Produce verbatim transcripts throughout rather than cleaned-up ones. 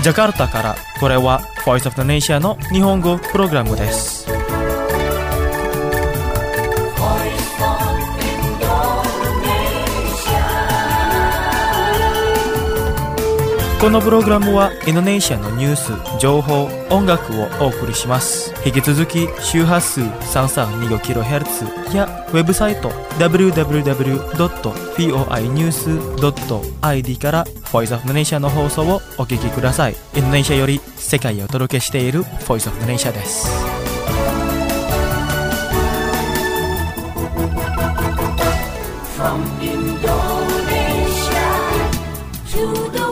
ジャカルタからこれは Voice of the Nation の日本語プログラムです。このプログラムはインドネシアのニュース、情報、音楽をお送りします。引き続き周波数 さんさんにごキロヘルツ やウェブサイト ダブリューダブリューダブリュードットフォーアイニュースドットアイディー から Voice of the Nation の放送をお聞きください。インドネシアより世界へお届けしている Voice of the Nation です。From Indonesia to the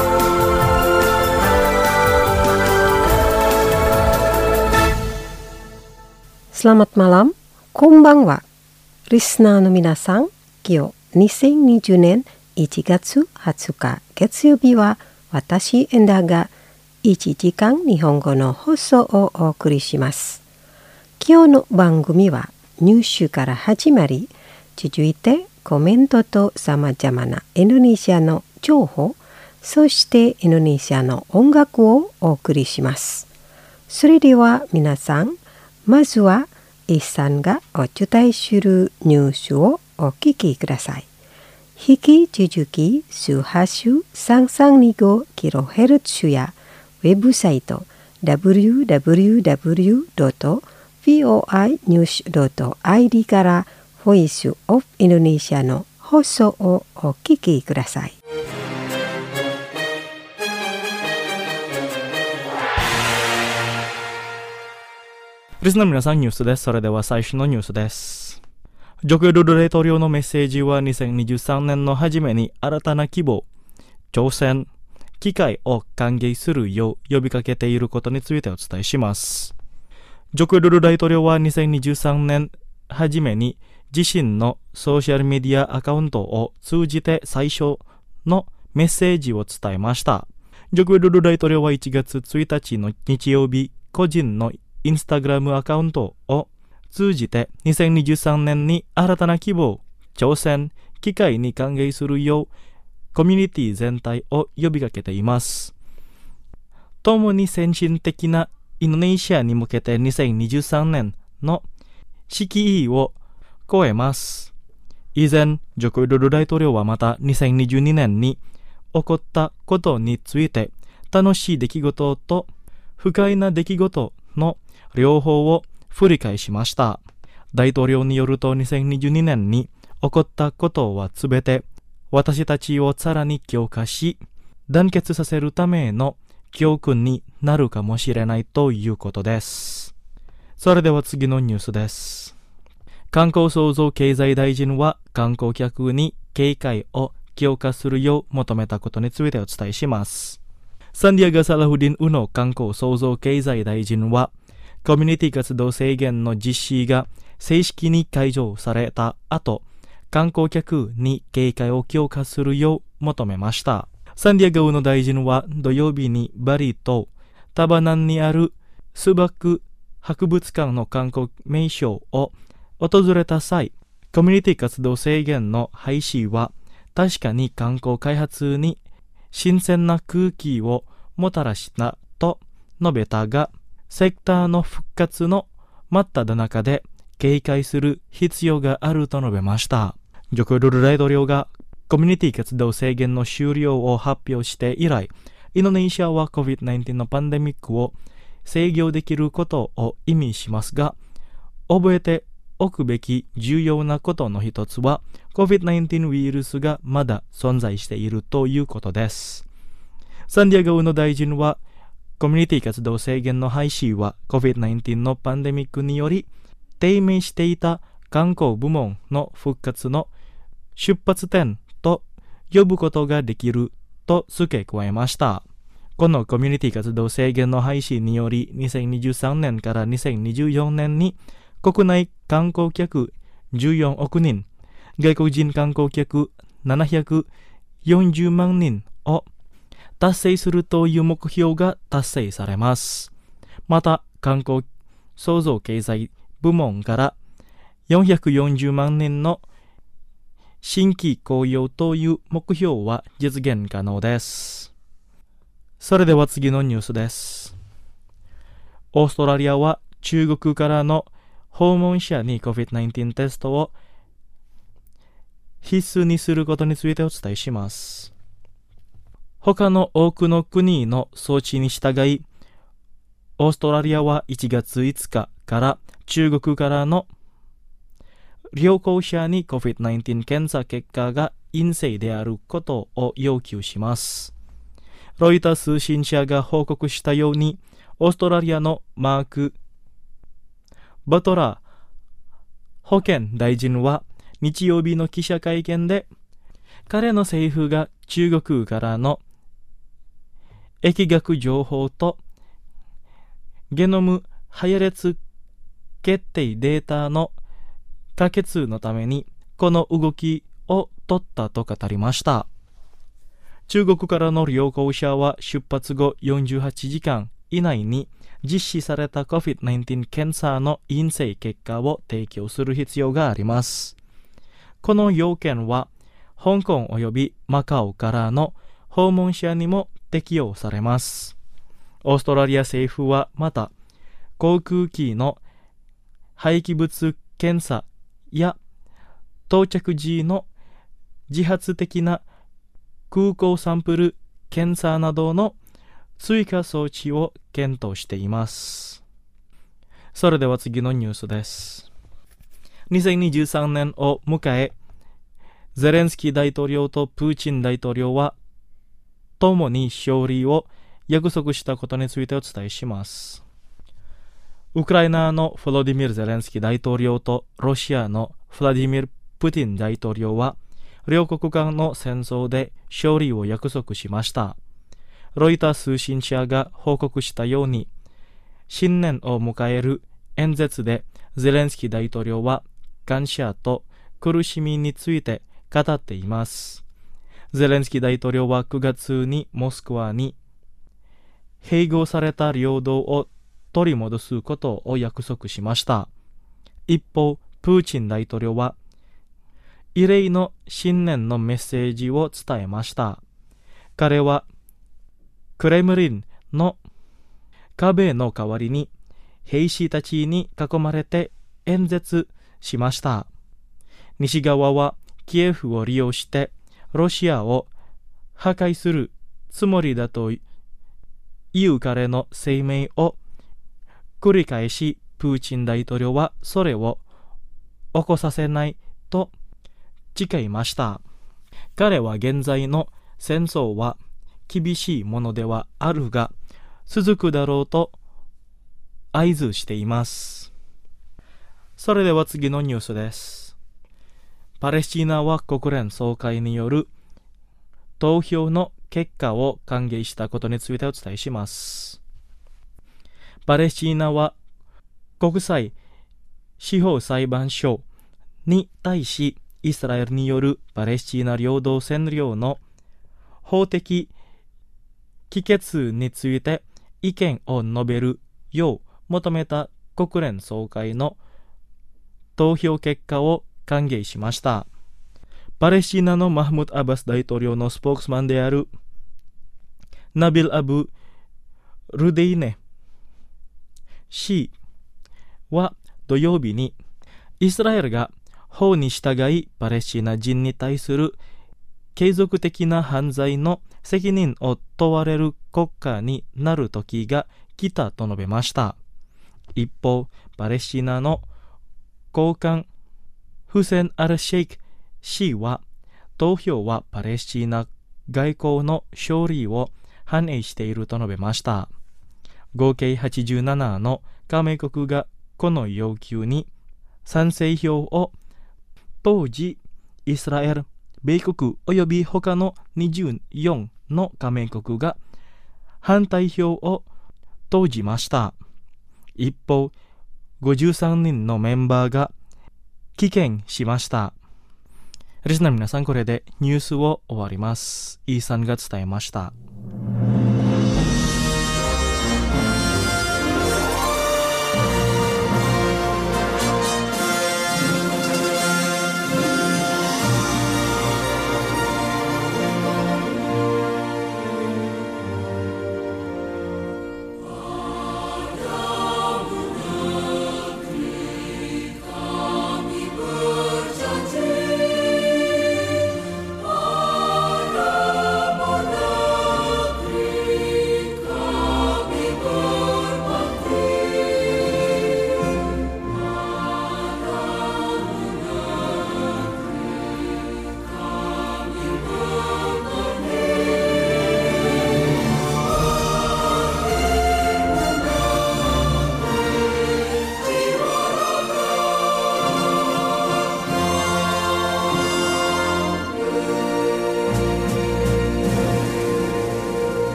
Selamat malam, konbanwa. リスナーの皆さん、今日にせんにじゅうねんいちがつはつか月曜日は私エンダがいちじかん日本語の放送をお送りします。今日の番組はニュースから始まり、続いてコメントとさまざまなインドネシアの情報、そしてインドネシアの音楽をお送りします。それでは皆さん、まずはイさんがお伝えするニュースをお聞きください。引き続き周波数 さんさんにごキロヘルツ やウェブサイト ダブリューダブリューダブリュードットフォーアイニュースドットアイディー からボイスオブインドネシアの放送をお聞きください。 リスナーの皆さん、ニュースです。それでは最初のニュースです。ジョコ・ウィドド大統領のメッセージはにせんにじゅうさんねんの初めに新たな希望、挑戦、機会を歓迎するよう呼びかけていることについてお伝えします。ジョコ・ウィドド大統領はにせんにじゅうさんねん初めに自身のソーシャルメディアアカウントを通じて最初のメッセージを伝えました。ジョコ・ウィドド大統領はいちがつついたちの日曜日、個人のインスタグラムアカウントを通じてにせんにじゅうさんねんに新たな希望、挑戦、機会に歓迎するようコミュニティ全体を呼びかけています。共に先進的なインドネシアに向けてにせんにじゅうさんねんの敷居を超えます。以前、ジョコ・ウィドド大統領はまたにせんにじゅうにねんに起こったことについて楽しい出来事と不快な出来事の両方を振り返しました。大統領によるとにせんにじゅうにねんに起こったことはすべて私たちをさらに強化し、団結させるための教訓になるかもしれないということです。それでは次のニュースです。観光創造経済大臣は観光客に警戒を強化するよう求めたことについてお伝えします。サンディアガ・サラフディン・ウノ観光創造経済大臣はコミュニティ活動制限の実施が正式に解除された後、観光客に警戒を強化するよう求めました。サンディアガ・ウノ大臣は土曜日にバリとタバナンにあるスバク博物館の観光名所を訪れた際、コミュニティ活動制限の廃止は確かに観光開発に新鮮な空気をもたらしたと述べたが、セクターの復活の真っ只中で警戒する必要があると述べました。ジョコ・ウィドド大統領がコミュニティ活動制限の終了を発表して以来、インドネシアは コビッドナインティーン のパンデミックを制御できることを意味しますが、覚えておくべき重要なことの一つは コビッドナインティーン ウイルスがまだ存在しているということです。サンディアガ・ウノ大臣はコミュニティ活動制限の廃止は コビッドナインティーン のパンデミックにより低迷していた観光部門の復活の出発点と呼ぶことができると付け加えました。このコミュニティ活動制限の廃止によりにせんにじゅうさんねんからにせんにじゅうよねんに国内観光客じゅうよんおくにん、外国人観光客ななひゃくよんじゅうまんにんを達成するという目標が達成されます。また、観光創造経済部門からよんひゃくよんじゅうまんにんの新規雇用という目標は実現可能です。 それでは次のニュースです。オーストラリアは中国からの訪問者に コビッドナインティーン テストを必須にすることについてお伝えします。他の多くの国の措置に従い、オーストラリアはいちがついつかから中国からの旅行者に コビッドナインティーン 検査結果が陰性であることを要求します。ロイター通信社が報告したように、オーストラリアのマーク・バトラー保健大臣は日曜日の記者会見で、彼の政府が中国からの疫学情報とゲノム配列決定データの可決のためにこの動きを取ったと語りました。中国からの旅行者は出発後よんじゅうはちじかん以内に実施された コビッドナインティーン 検査の陰性結果を提供する必要があります。この要件は香港及びマカオからの訪問者にも適用されます。オーストラリア政府はまた航空機の廃棄物検査や到着時の自発的な空港サンプル検査などの追加措置を検討しています。それでは次のニュースです。にせんにじゅうさんねんを迎え、ゼレンスキー大統領とプーチン大統領は共に勝利を約束したことについてお伝えします。ウクライナのヴォロディミル・ゼレンスキー大統領とロシアのヴラディミル・プティン大統領は両国間の戦争で勝利を約束しました。ロイター通信社が報告したように、新年を迎える演説でゼレンスキー大統領は感謝と苦しみについて語っています。ゼレンスキー大統領はくがつにモスクワに併合された領土を取り戻すことを約束しました。一方、プーチン大統領は異例の新年のメッセージを伝えました。彼はクレムリンの壁の代わりに兵士たちに囲まれて演説しました。西側はキエフを利用してロシアを破壊するつもりだという彼の声明を繰り返し、プーチン大統領はそれを起こさせないと誓いました。彼は現在の戦争は厳しいものではあるが続くだろうと合図しています。それでは次のニュースです。パレスチナは国連総会による投票の結果を歓迎したことについてお伝えします。パレスチナは国際司法裁判所に対し、イスラエルによるパレスチナ領土占領の法的帰結について意見を述べるよう求めた国連総会の投票結果を歓迎しました。パレスチナのマフムド・アバス大統領のスポークスマンであるナビル・アブ・ルデイネ氏は土曜日に、イスラエルが法に従いパレスチナ人に対する継続的な犯罪の責任を問われる国家になる時が来たと述べました。一方、パレスチナの高官フセン・アルシェイク氏は、投票はパレスチナ外交の勝利を反映していると述べました。合計はちじゅうななの加盟国がこの要求に賛成票を当時、イスラエル、米国及び他のにじゅうよんの加盟国が反対票を投じました。一方、ごじゅうさんにんのメンバーが棄権しました。リスナーの皆さん、これでニュースを終わります。イーさんが伝えました。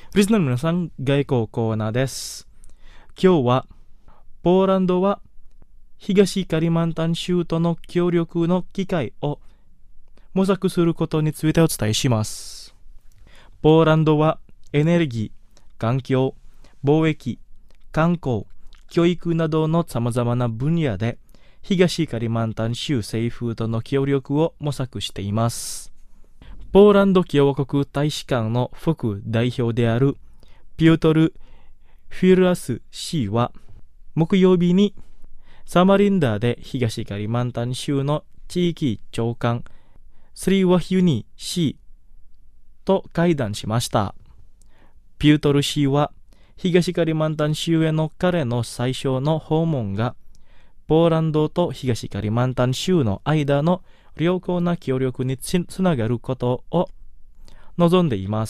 リスナーの皆さん、外交コーナーです。今日はポーランドは東カリマンタン州との協力の機会を模索することについてお伝えします。ポーランドはエネルギー、環境、貿易、観光、教育などのさまざまな分野で東カリマンタン州政府との協力を模索しています。ポーランド共和国大使館の副代表であるピュートル・フィルアス氏は木曜日にサマリンダーで東カリマンタン州の地域長官スリーワヒュニ氏と会談しました。ピュートル氏は東カリマンタン州への彼の最初の訪問がポーランドと東カリマンタン州の間の良好な協力につながることを望んでいます。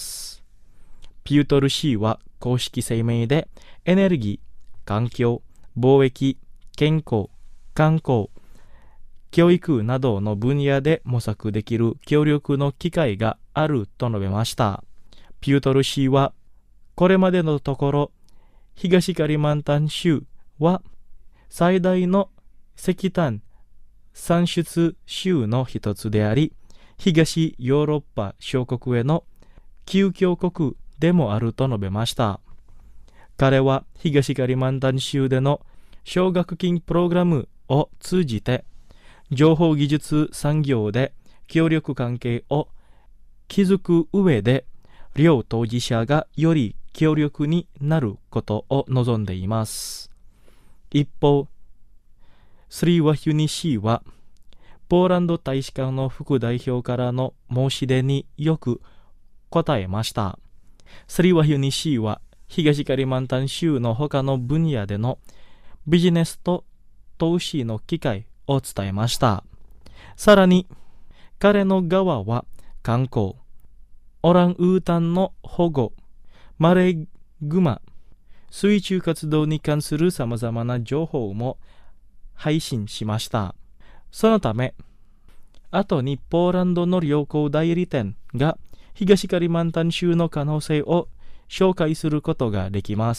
ピュートル氏は公式声明でエネルギー、環境、貿易、健康、観光、教育などの分野で模索できる協力の機会があると述べました。ピュートル氏はこれまでのところ東カリマンタン州は最大の石炭産出州の一つであり、東ヨーロッパ諸国への休教国でもあると述べました。彼は東カリマンタン州での奨学金プログラムを通じて情報技術産業で協力関係を築く上で両当事者がより協力になることを望んでいます。一方、スリーワヒュニ氏はポーランド大使館の副代表からの申し出によく答えました。スリーワヒュニ氏は東カリマンタン州の他の分野でのビジネスと投資の機会を伝えました。さらに彼の側は観光、オランウータンの保護、マレーグマ、水中活動に関するさまざまな情報も配信しました。そのため、後にポーランドの旅行代理店が東カリマンタン州の可能性を紹介することができます。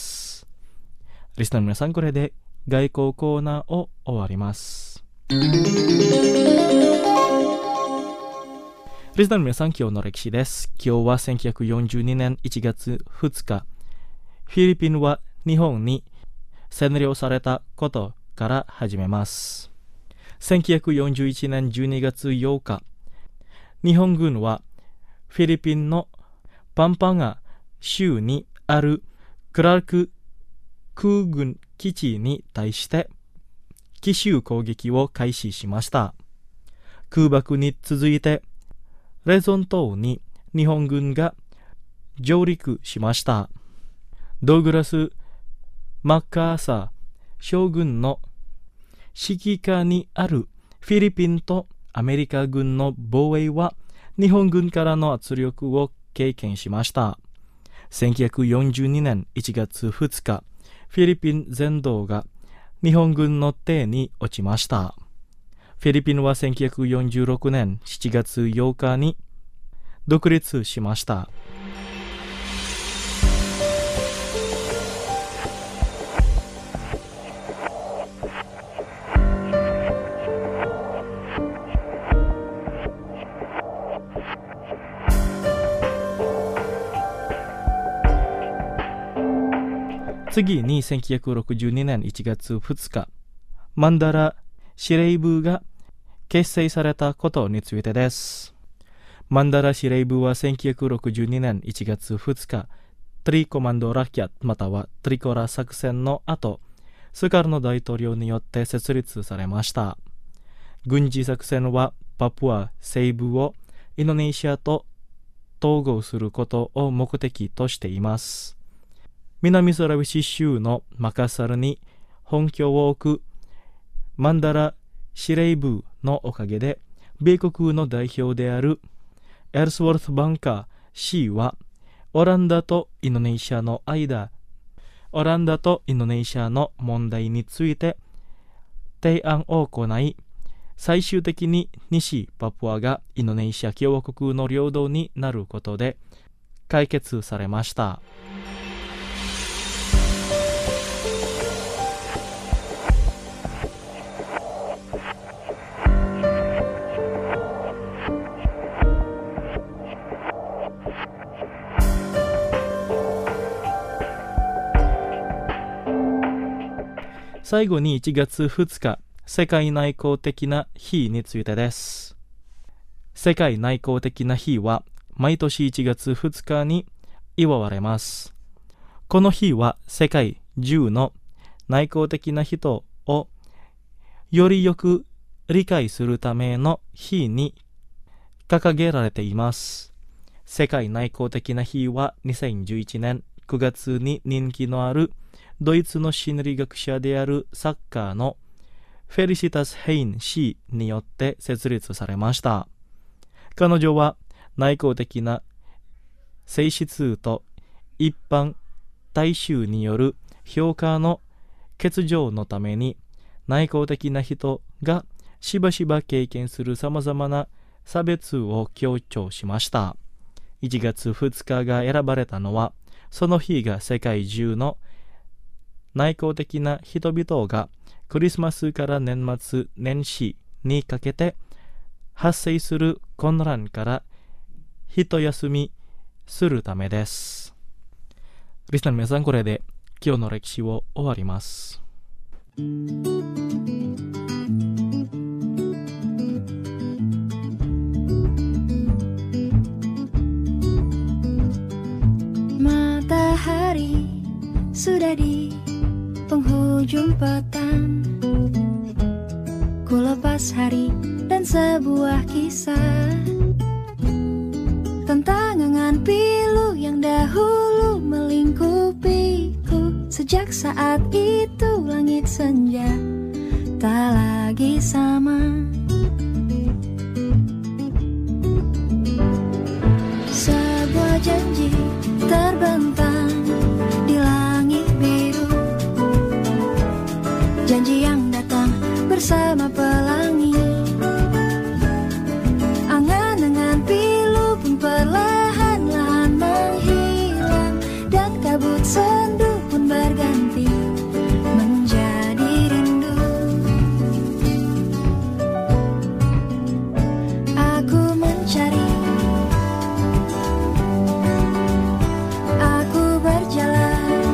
リスナーの皆さん、これで外交コーナーを終わります。リスナーの皆さん、今日の歴史です。今日はせんきゅうひゃくよんじゅうにねんいちがつふつか、フィリピンは日本に占領されたことから始めます。せんきゅうひゃくよんじゅういちねんじゅうにがつようか、日本軍はフィリピンのパンパガ州にあるクラーク空軍基地に対して奇襲攻撃を開始しました。空爆に続いてレゾン島に日本軍が上陸しました。ドーグラス・マッカーサー将軍の指揮下にあるフィリピンとアメリカ軍の防衛は日本軍からの圧力を経験しました。せんきゅうひゃくよんじゅうにねんいちがつふつか、フィリピン全土が日本軍の手に落ちました。フィリピンはせんきゅうひゃくよんじゅうろくねんしちがつようかに独立しました。次にせんきゅうひゃくろくじゅうにねんいちがつふつか、マンダラ司令部が結成されたことについてです。マンダラ司令部はせんきゅうひゃくろくじゅうにねんいちがつふつか、トリコマンドラキャまたはトリコラ作戦の後、スカルノ大統領によって設立されました。軍事作戦はパプア西部をインドネシアと統合することを目的としています。南ソラウェシ州のマカサルに本拠を置くマンダラ司令部のおかげで、米国の代表であるエルスウォルス・バンカー氏はオランダとインドネシアの間、オランダとインドネシアの問題について提案を行い、最終的に西パプアがインドネシア共和国の領土になることで解決されました。最後にいちがつふつか、世界内向的な日についてです。世界内向的な日は毎年いちがつふつかに祝われます。この日は世界中の内向的な人をよりよく理解するための日に掲げられています。世界内向的な日はにせんじゅういちねんくがつに人気のあるドイツの心理学者である作家のフェリシタス・ヘイン氏によって設立されました。彼女は内向的な性質と一般大衆による評価の欠如のために内向的な人がしばしば経験するさまざまな差別を強調しました。いちがつふつかが選ばれたのは、その日が世界中の内向的な人々がクリスマスから年末年始にかけて発生する混乱から一休みするためです。リスナーの皆さん、これで今日の歴史を終わります。 Matahari sudah di penghujung petang, ku lepas hari dan sebuah kisah tentang angan pilu yang dahulu melingkupiku. Sejak saat itu langit senja tak lagi sama. Sebuah janji terbentang di langit biru, janji yang datang bersama pelangi. Angan-angan pilu pun perlahan-lahan menghilang, dan kabut sendu pun berganti menjadi rindu. Aku mencari, aku berjalan,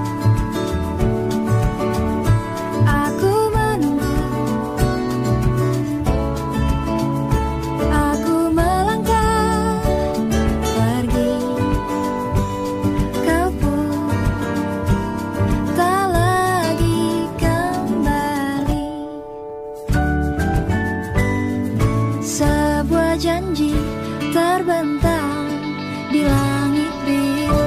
aku menunggu, aku melangkah pergi. Kau pun tak lagi kembali. Sebuah janji terbentang di langit biru,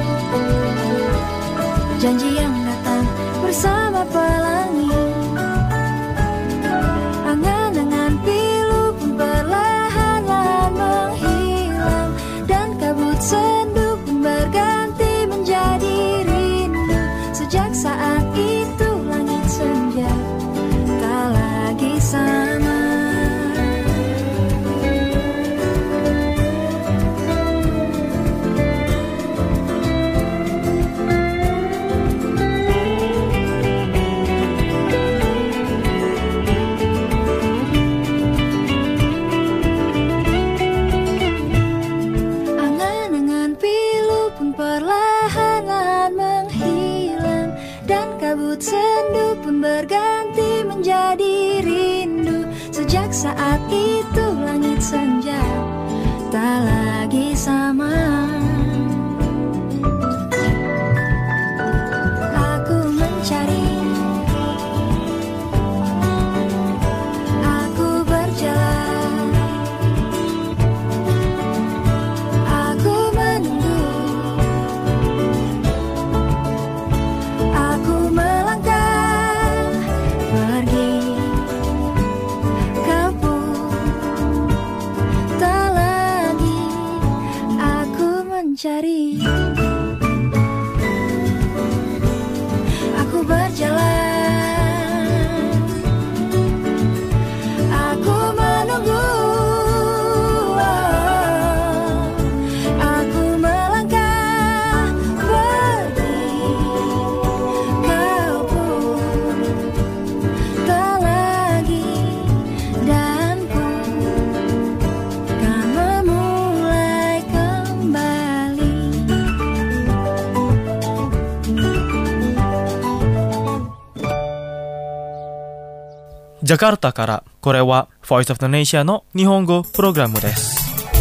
janji yang datang bersama pelangi. Angan-angan pilu pun perlahan-lahan menghilang, dan kabut sendu pun berganti menjadi rindu. Sejak saat itu langit senja tak lagi sama. Angan-angan pilu pun perlahan-lahan menghilang, dan kabut sendu pun berganti menjadi rindu. Sejak saat itu langit senja tak lagi sama. Aku mencari, aku berjalan, aku menunggu, aku melangkah pergi. Kau pun tak lagi, aku mencari, aku berjalan, aku menunggu, aku melangkah ジャカルタから、これは Voice of Indonesia の日本語プログラムです。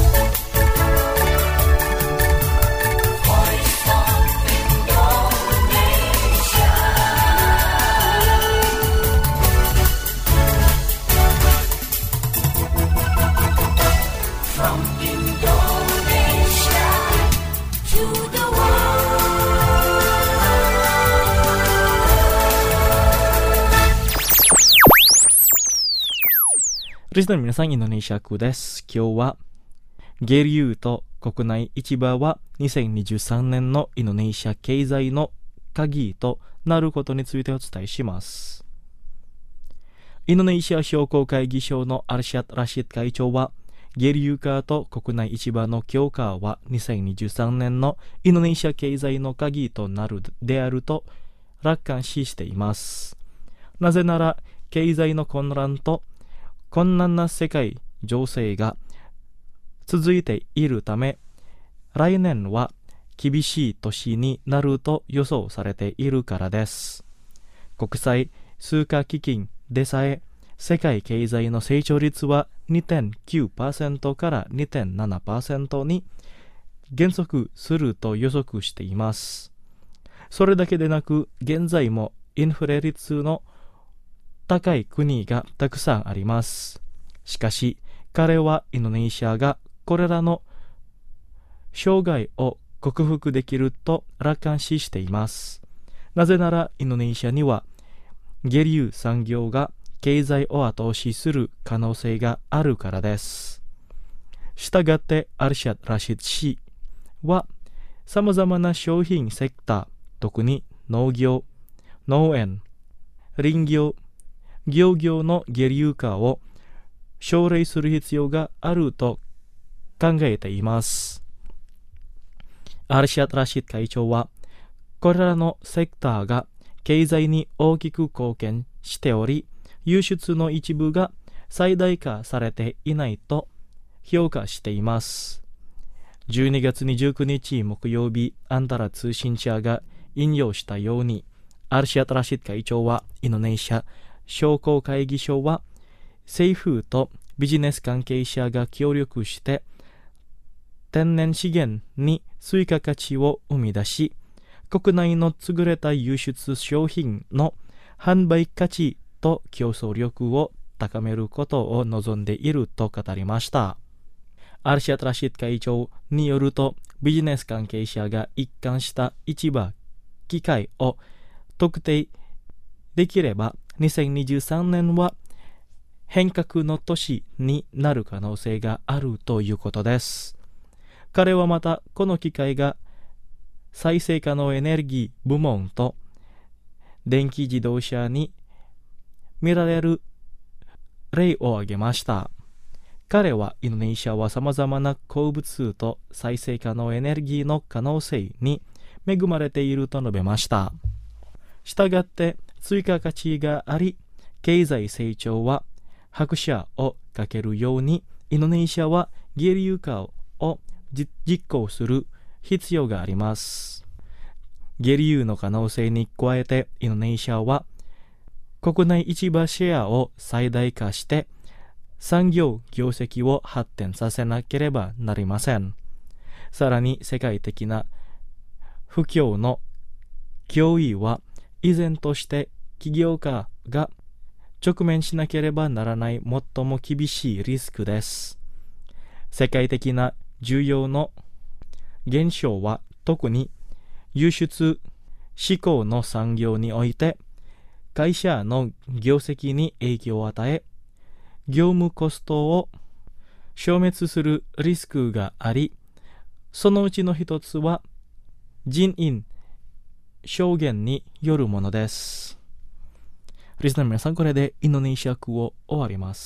リスナーの皆さん、インドネシアクです。今日はゲリューと国内市場はにせんにじゅうさんねんのインドネシア経済の鍵となることについてお伝えします。インドネシア商工会議所のアルシャッド・ラシッド会長は、ゲリュー化と国内市場の強化はにせんにじゅうさんねんのインドネシア経済の鍵となるであると楽観視しています。なぜなら、経済の混乱と困難な世界情勢が続いているため、来年は厳しい年になると予想されているからです。国際通貨基金でさえ、世界経済の成長率は にてんきゅうパーセント から にてんななパーセント に減速すると予測しています。それだけでなく、現在もインフレ率の高い国がたくさんあります。しかし、彼はインドネシアがこれらの障害を克服できると楽観視しています。なぜなら、インドネシアにはゲリュー産業が経済を後押しする可能性があるからです。したがって、アルシャッド・ラシッド氏は、様々な商品セクター、特に農業、農園、林業、漁業のゲリュー化を奨励する必要があると考えています。アルシャッド・ラシッド会長は、これらのセクターが経済に大きく貢献しており、輸出の一部が最大化されていないと評価しています。じゅうにがつにじゅうくにち木曜日、アンダラ通信社が引用したように、アルシャッド・ラシッド会長は、インドネシア商工会議所は政府とビジネス関係者が協力して天然資源に追加価値を生み出し、国内の優れた輸出商品の販売価値と競争力を高めることを望んでいると語りました。アルシャッド・ラシッド会長によると、ビジネス関係者が一貫した市場機会を特定できれば、にせんにじゅうさんねんは変革の年になる可能性があるということです。彼はまた、この機会が再生可能エネルギー部門と電気自動車に見られる例を挙げました。彼は、インドネシアは様々な鉱物と再生可能エネルギーの可能性に恵まれていると述べました。したがって、追加価値があり、経済成長は拍車をかけるように、インドネシアはゲリュー化を実行する必要があります。ゲリューの可能性に加えて、インドネシアは国内市場シェアを最大化して、産業業績を発展させなければなりません。さらに、世界的な不況の脅威は、依然として起業家が直面しなければならない最も厳しいリスクです。世界的な需要の減少は、特に輸出志向の産業において会社の業績に影響を与え、業務コストを消滅するリスクがあり、そのうちの一つは人員証言によるものです。リスナーの皆さん、これでインドネシア語を終わります。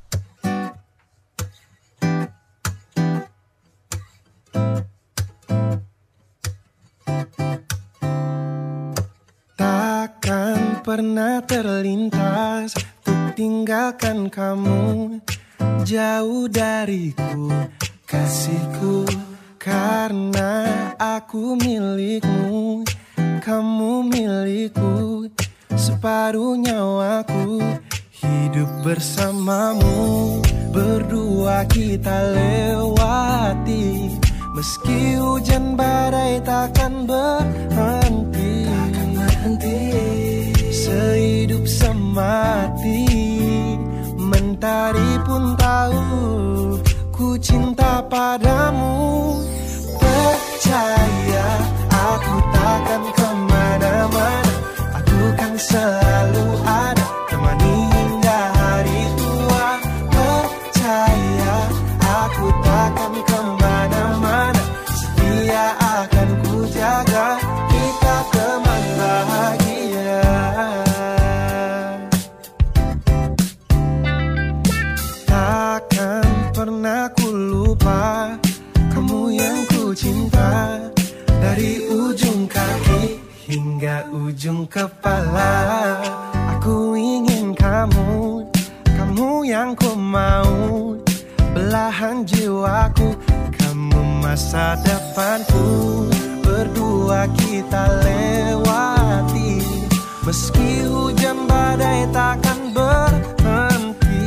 Takkan pernah terlintas untuk tinggalkan kamu jauh dariku, kasihku, karena aku milikmu. Kamu milikku, separuh nyawaku, hidup bersamamu, berdua kita lewati. Meski hujan badai takkan berhenti, takkan berhenti. Sehidup semati, mentari pun tahu ku cinta padamu. Percaya aku takkan kemana-mana, aku kan selalu ada, temani hingga hari tua. Percaya aku takkan kemana-mana, setia akan ku jaga, kita teman bahagia. Takkan pernah ku lupa kamu yang ku cinta, dari ujung kaki hingga ujung kepala. Aku ingin kamu, kamu yang ku mau, belahan jiwaku, kamu masa depanku. Berdua kita lewati, meski hujan badai takkan berhenti.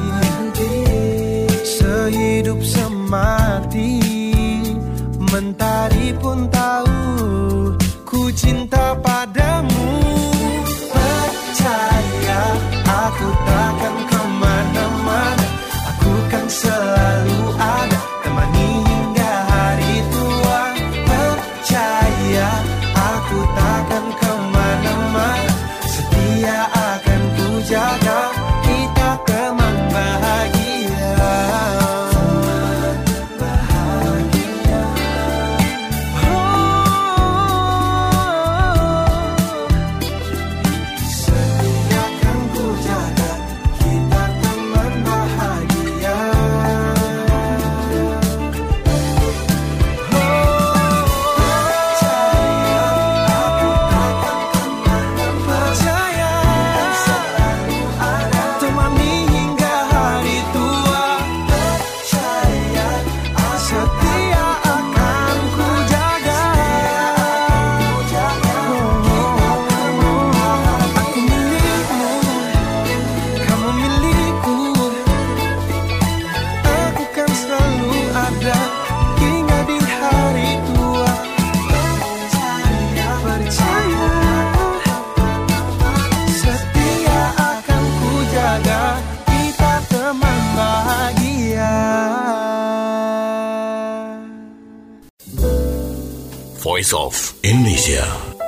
Sehidup semati, mentari pun tahu ku cinta padamu. Percaya aku takkan kemana-mana, aku kan selalu ada, temani hingga hari tua. Percaya aku takkan kemana-mana, setia akan ku jaga, kita teman bahagia. Voice of Indonesia.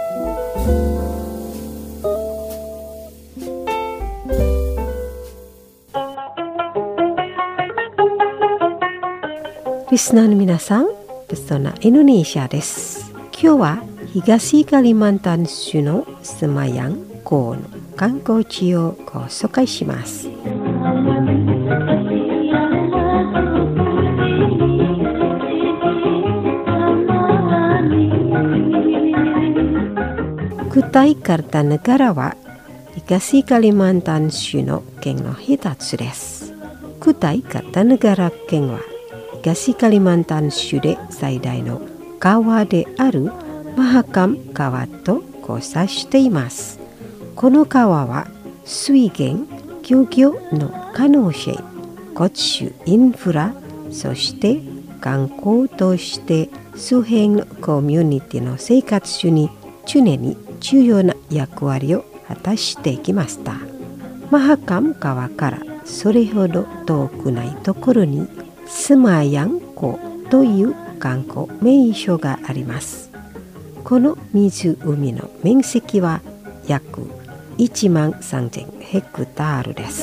Listener minasan, Pesona Indonesia desu. Kyou wa Higashi Kalimantan Shu no Semayang Kou no kankouchi o go soukai shimasu. Kutai Kartanegara wa Higashi Kalimantan Shu no ken no hitatsu desu. Kutai Kartanegara ken wa Higashi Kalimantan Shu de saidai no kawa de aru Mahakam kawa to kousai shite imasu. この川は水源、漁業の可能性、交通インフラ、そして観光として周辺のコミュニティの生活に常に重要な役割を果たしてきました。マハカム川からそれほど遠くないところにスマヤン湖という観光名所があります。この湖の面積は約いちまんさんぜんヘクタールです。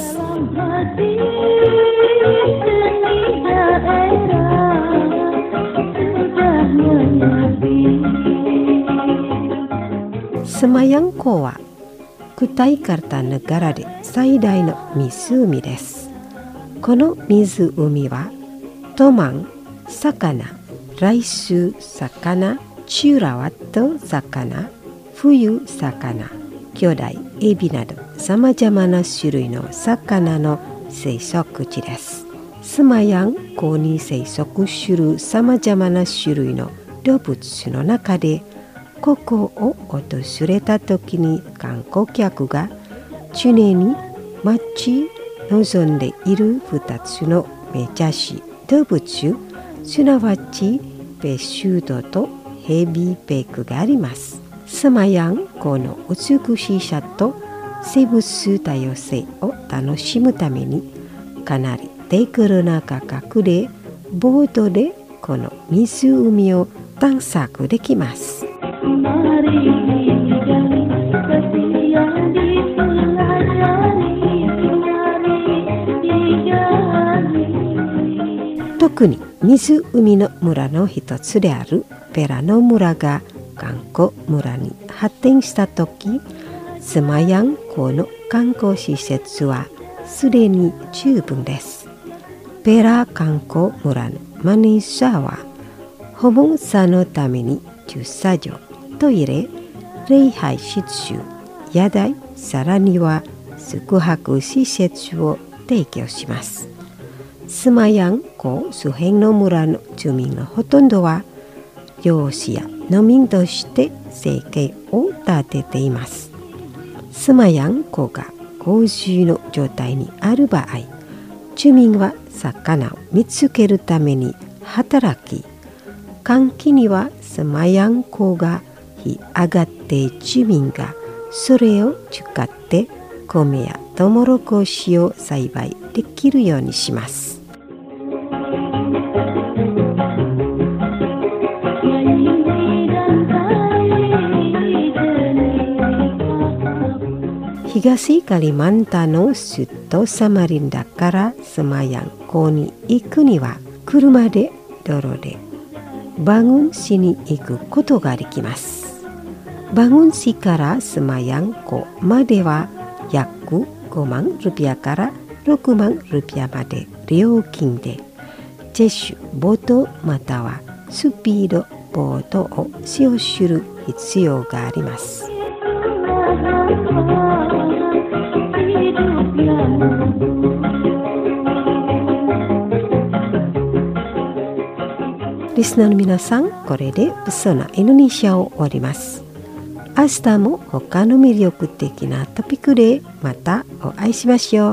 スマヤン湖はクタイカルタネガラで最大の湖です。この湖はトマン、魚、ライス魚、チュラワット魚、冬魚、巨大エビなどさまざまな種類の魚の生息地です。スマヤン湖に生息するさまざまな種類の動物の中で、ここを訪れた時に観光客が常に待ち望んでいるふたつの目指し動物、すなわちペシュートとヘビペクがあります。妻やんこの美しさと生物多様性を楽しむためにかなり手軽な価格でボートでこの湖を探索できます。特に湖の村の一つであるペラの村が観光村に発展した時、スマヤン港の観光施設はすでに十分です。ペラ観光村のマネージャーは訪問者のために駐車場、トイレ、礼拝室、屋台、さらには宿泊施設を提供します。スマヤン港周辺の村の住民のほとんどは漁師や農民として生計を立てています。スマヤン港が洪水の状態にある場合、住民は魚を見つけるために働き、乾季にはスマヤン港が干上がって住民がそれを使って米やトウモロコシを栽培できるようにします。東カリマンタンの首都サマリンダからスマヤン港に行くには車で道路でバングン市に行くことができます。バングン市からスマヤン港までは約ごまんルピアからろくまんルピアまで料金で、ジェッシュボートまたはスピードボートを使用する必要があります。リスナーの皆さん、これでプソナインドネシアを終わります。明日も他の魅力的なトピックでまたお会いしましょう。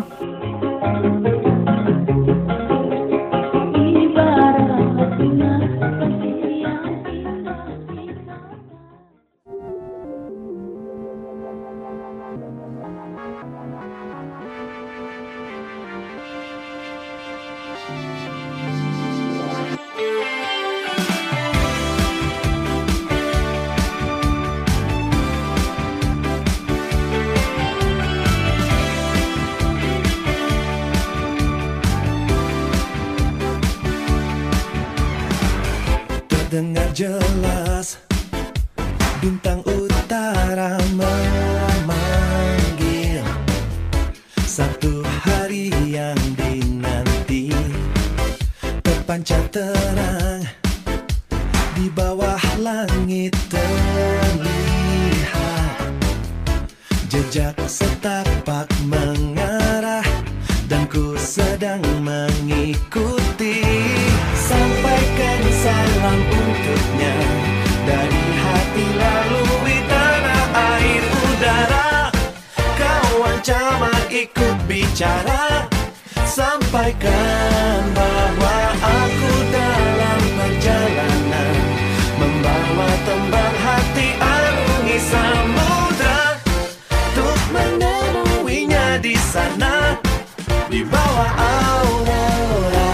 Dengar jelas bintang utara memanggil, satu hari yang dinanti terpancar terang di bawah langit terlihat jejak setapak mengarah dan ku sedang mengikuti. Sampaikan salam untuknya dari hati lalui tanah air udara. Kawan camat ikut bicara, sampaikan bahwa aku dalam perjalanan membawa tembang hati arungi samudra untuk menemuinya di sana di bawah aurora.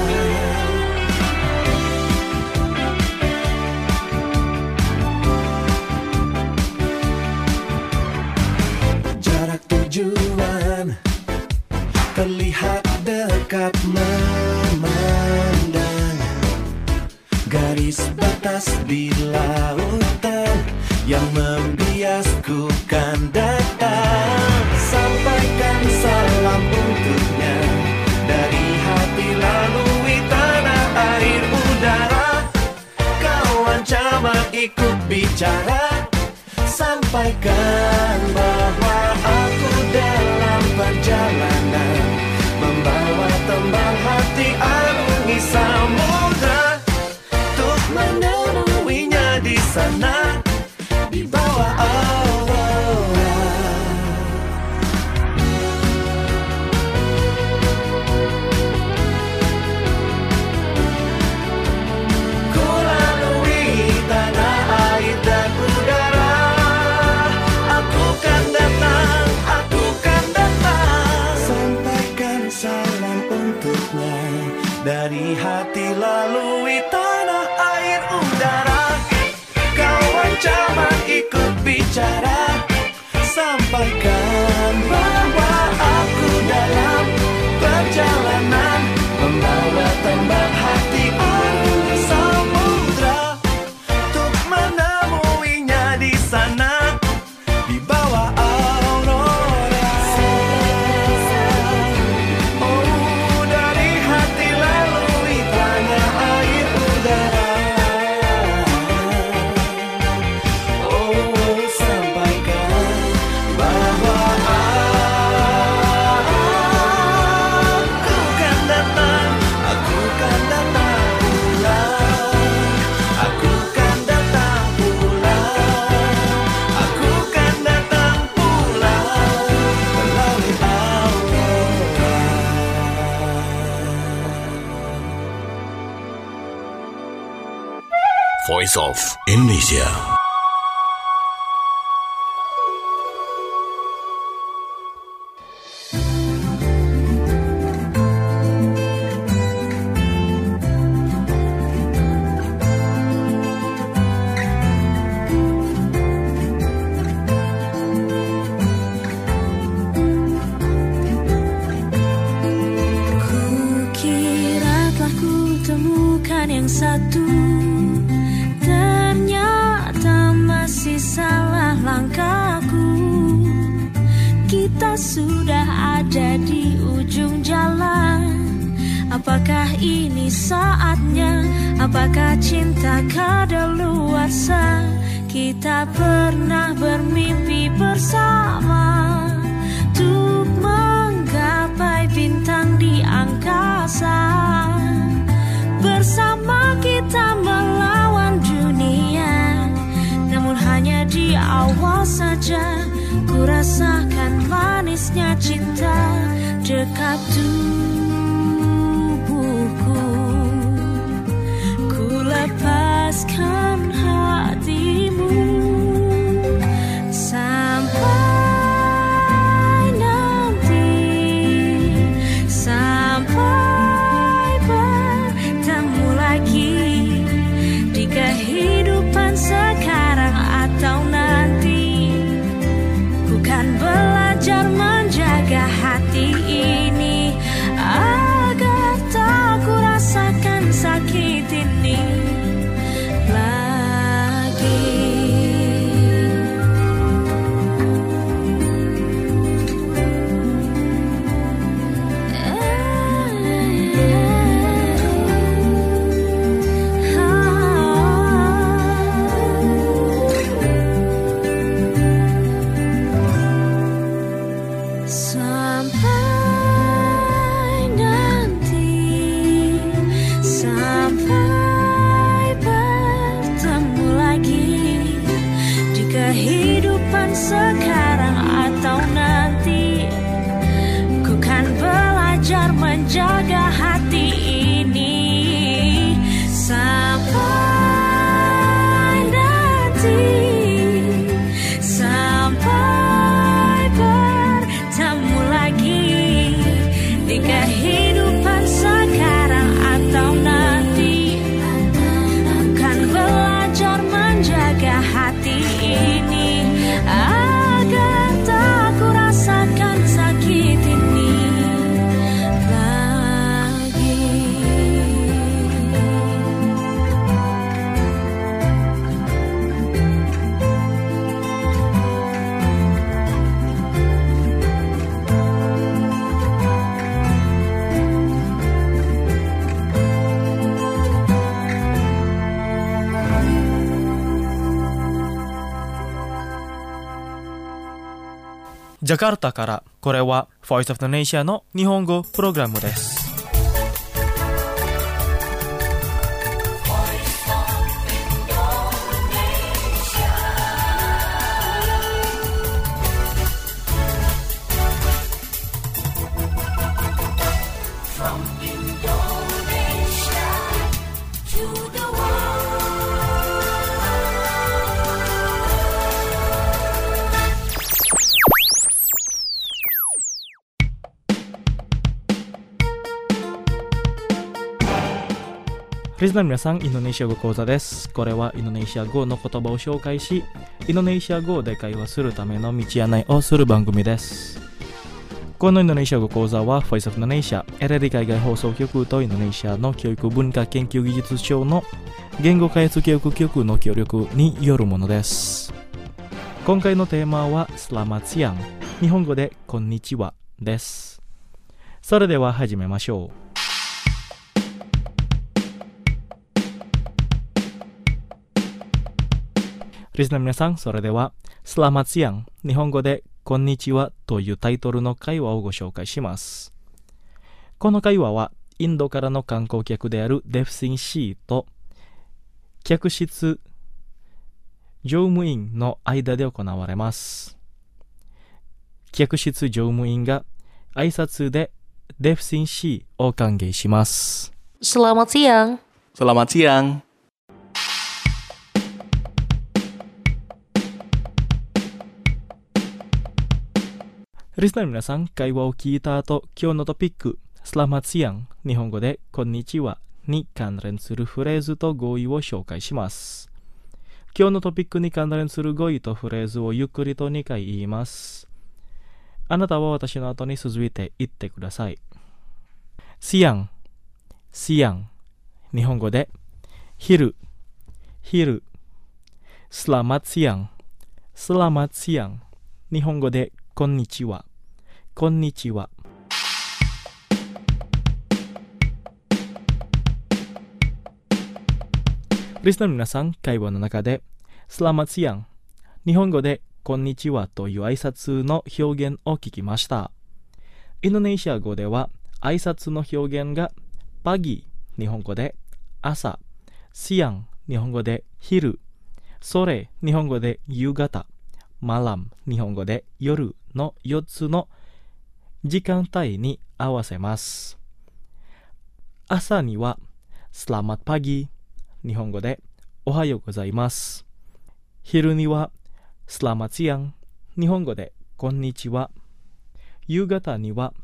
Tujuan terlihat dekat memandang, garis batas di lautan yang membiasku kan datang. Sampaikan salam untuknya dari hati lalui tanah air udara. Kawan camat ikut bicara, sampaikan bahwa aku dalam perjalanan membawa tembang hati arungi samudra untuk menemuinya di sana di bawah aurora. dari hati lalui tanah air udara. Kawan camat ikut bicara, sampaikan bahwa aku dalam perjalanan membawa tembak hati air samudra, untuk menemuinya di sana di bawah aurora. Oh, dari hati lalui tanah air udara. Oh, sampaikan bahwa aku kan datang, aku kan datang pulang, aku kan datang pulang, aku kan datang pulang melalui aurora. Voice of Indonesia. Kukira telah kutemukan yang satu, ternyata masih salah langkahku. Kita sudah ada di ujung jalan. Apakah ini saatnya? Apakah cinta kadaluarsa? Kita pernah bermimpi bersama untuk menggapai bintang di angkasa. Bersama kita melawan dunia, namun hanya di awal saja. Ku rasakan manisnya cinta dekat tubuhku. Ku lepaskan hatimu sampai nanti, sampai bertemu lagi di kehidupan sekarang atau nanti. Ku kan belajar menjaga hati ini agar tak ku rasakan sakit ini lagi. Sampai nanti, sampai bertemu lagi di kehidupan sekarang atau nanti. Ku kan belajar menjaga hati ini sampai nanti, sampai bertemu lagi di kehidupan sekarang atau nanti. Akan belajar menjaga hati ini agar tak ku rasakan sakit ini lagi. Jakarta からこれは Voice of Indonesia の日本語プログラムです。 リスナーの皆さん、インドネシア語講座です。これはインドネシア語の言葉を紹介し、インドネシア語で会話するための道案内をする番組です。このインドネシア語講座は Voice of Indonesia、エルエル 海外放送局とインドネシアの教育文化研究技術省の言語開発教育局の協力によるものです。今回のテーマは Selamat siang、日本語でこんにちはです。それでは始めましょう。リスナーの皆さん、それでは Selamat siang、日本語でこんにちはというタイトルの会話をご紹介します。この会話はインドからの観光客であるデフシンシーと客室乗務員の間で行われます。客室乗務員が挨拶でデフシンシーを歓迎します。 Selamat siang. Selamat siang. リスナーの皆さん、会話を聞いた後、今日のトピック、Selamat siang、日本語でこんにちはに関連するフレーズと語彙を紹介します。今日のトピックに関連する語彙とフレーズをゆっくりとにかい言います。あなたは私の後に続いて言ってください。siang、siang、日本語で昼、昼。Selamat siang、Selamat siang、日本語でこんにちは、こんにちは。リスナーの皆さん、会話の中で Selamat siang、日本語でこんにちはという挨拶の表現を聞きました。インドネシア語では挨拶の表現がパギ、日本語で朝、siang、日本語で昼、それ、日本語で夕方、malam、日本語で夜のよっつの時間帯に合わせます。朝には Selamat pagi、日本語でおはようございます。昼には Selamat siang、日本語でこんにちは。夕方には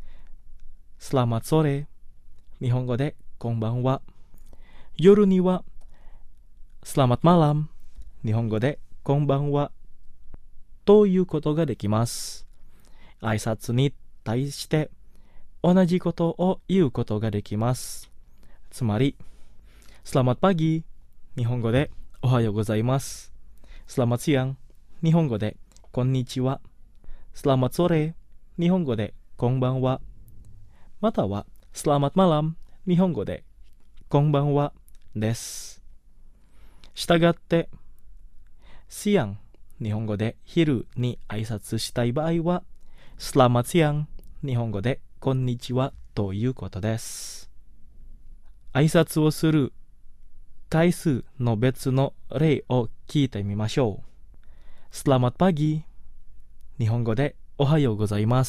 Selamat sore、日本語でこんばんは。夜には Selamat malam、日本語でこんばんはということができます。挨拶に対して同じことを言うことができます。つまり、Selamat pagi、日本語でおはようございます。Selamat siang、日本語でこんにちは。Selamat sore、日本語でこんばんは。または、Selamat malam、日本語でこんばんはです。したがって、siang、日本語で昼に挨拶したい場合は Selamat siang、日本語でこんにちはということです。挨拶をする回数の別の例を聞いてみましょう。Selamat pagi、日本語でおはようございます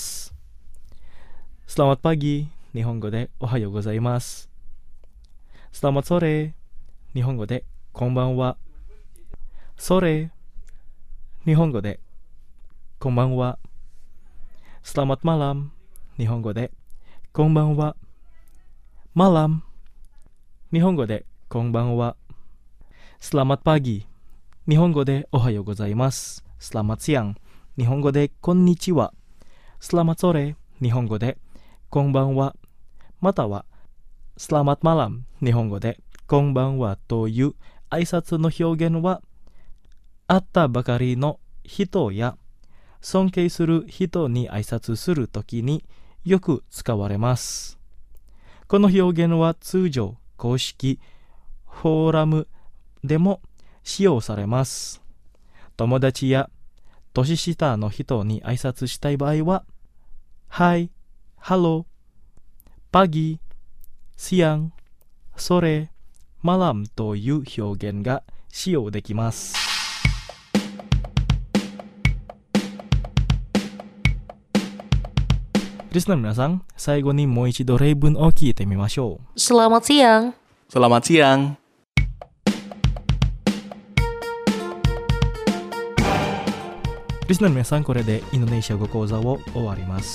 。Selamat pagi、日本語でおはようございます。Selamat sore、日本語でこんばんは。sore、日本語でこんばんは。Selamat malam、日本語でこんばんは。malam、日本語でこんばんは。Selamat pagi、日本語でおはようございます。Selamat siang、日本語でこんにちは。Selamat sore、日本語でこんばんは。または Selamat malam、日本語でこんばんはという挨拶の表現は会ったばかりの人や尊敬する人に挨拶するときによく使われます。この表現は通常公式フォーラムでも使用されます。友達や年下の人に挨拶したい場合は Hi、Hello、Pagi、Siang、Sore、Malam という表現が使用できます。リスナーの皆さん、最後にもう一度例文を聞いてみましょう。 Selamat siang. Selamat siang. リスナーの皆さん、これでインドネシア語講座を終わります。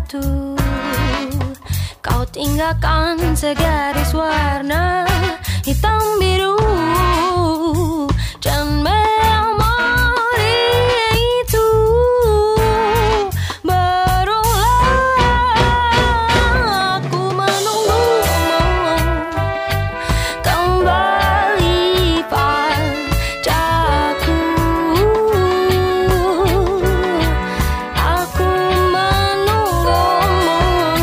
waktu. Kau tinggalkan segaris warna hitam biru dan memori itu berulang. Aku menunggumu kembali padaku. Aku menunggumu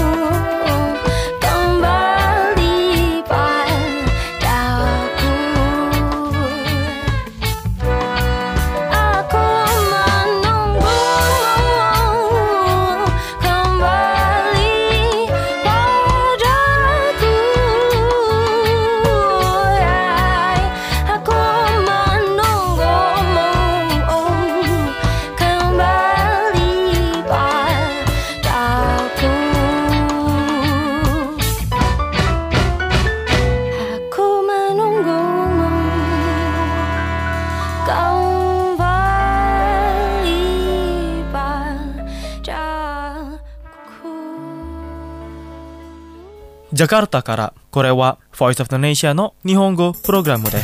kembali padaku. Aku menunggumu kembali padaku. Aku menunggumu kembali padaku. Aku menunggumu kembali padaku. Jakarta からこれは Voice of Indonesia の日本語プログラムです。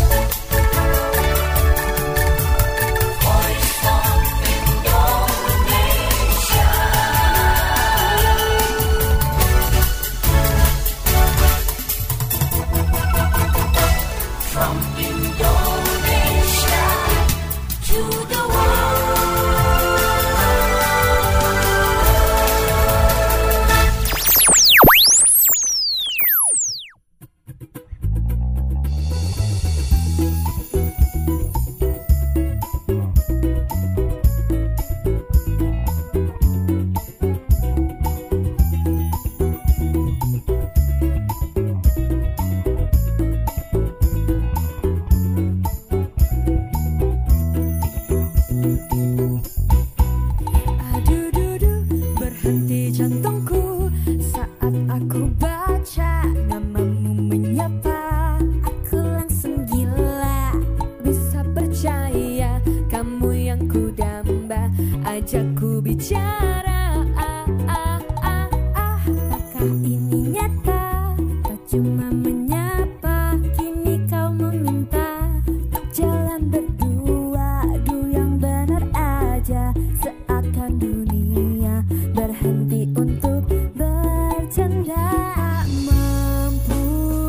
Aduh-dudu, berhenti jantungku saat aku baca namamu menyapa. Aku langsung gila, bisa percaya kamu yang ku damba. Ajakku bicara, ah, ah, ah, ah. Apakah ini nyata? Tak cuma menyapa, kini kau meminta untuk jalan berdua. Aduh yang benar aja, seakan dunia berhenti untuk bercanda. Tak mampu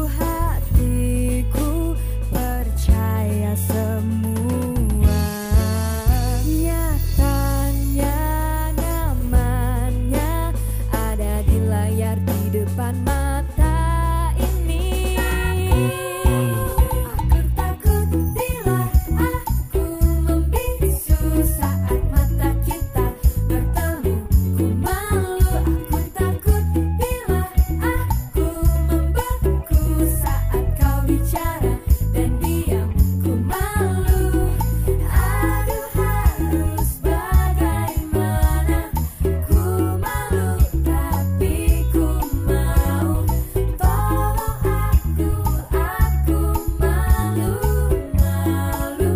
hatiku percaya semua. Nyatanya namanya ada di layar di depan mata ini. Aku takut bila aku membisu saat mata kita bertemu. Ku malu, aku takut bila aku membeku saat kau bicara dan diam. Ku malu, aduh harus bagaimana. Ku malu tapi ku mau. Tolong aku, aku malu, malu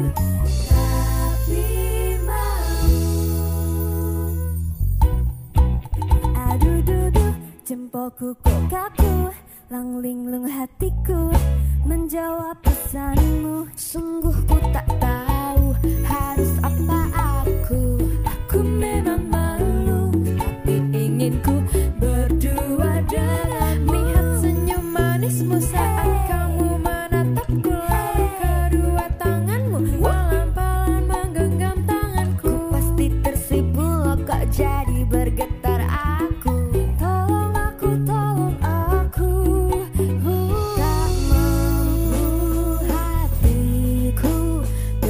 tapi mau. Aduh duduh, jempolku kok kaku, lang linglung hatiku menjawab pesanmu. Sungguh ku tak tahu harus apa aku. Aku memang malu, tapi ingin ku berdua denganmu. Lihat senyum manismu saat kamu menatapku. Lalu kedua tanganmu pelan-pelan menggenggam tanganku. Pasti tersipu lo kok jadi bergetar aku. Tolong aku, tolong aku. Tak mampu hatiku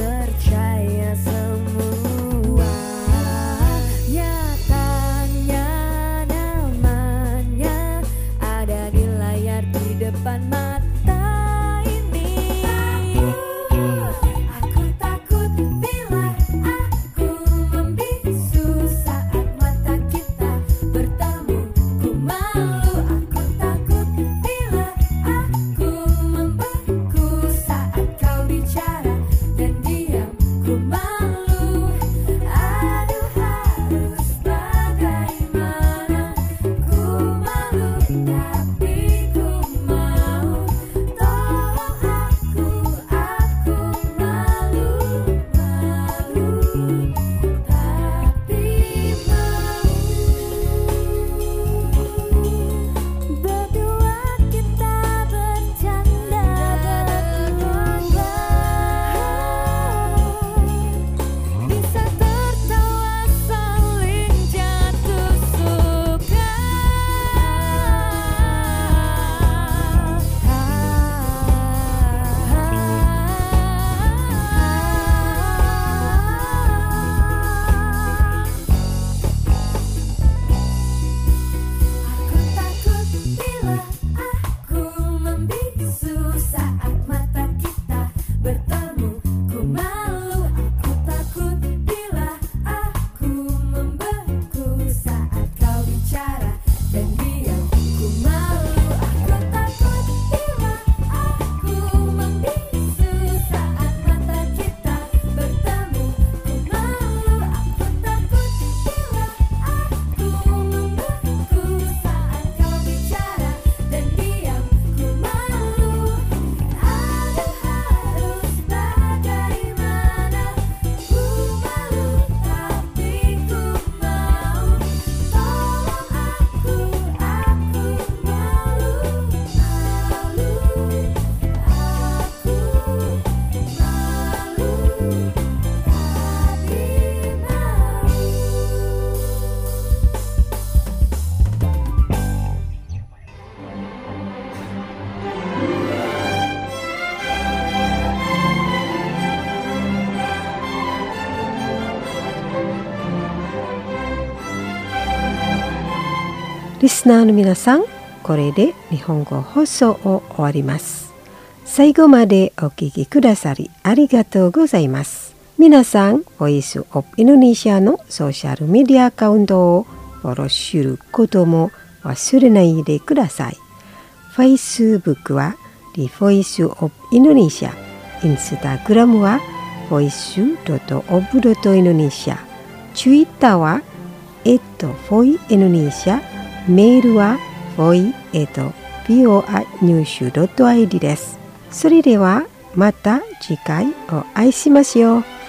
リスナーの皆さん、これで日本語放送を終わります。最後までお聞きくださりありがとうございます。皆さん、Voice of Indonesia のソーシャルメディアアカウントをフォローすることも忘れないでください。Facebook は The Voice of Indonesia、Instagram は ボイスドットオブドットインドネシア、Twitter は エットフォイインドネシア、メールは ボイ エット ビーオーアイ ニューシュ ドットアイディー です。それではまた次回お会いしましょう。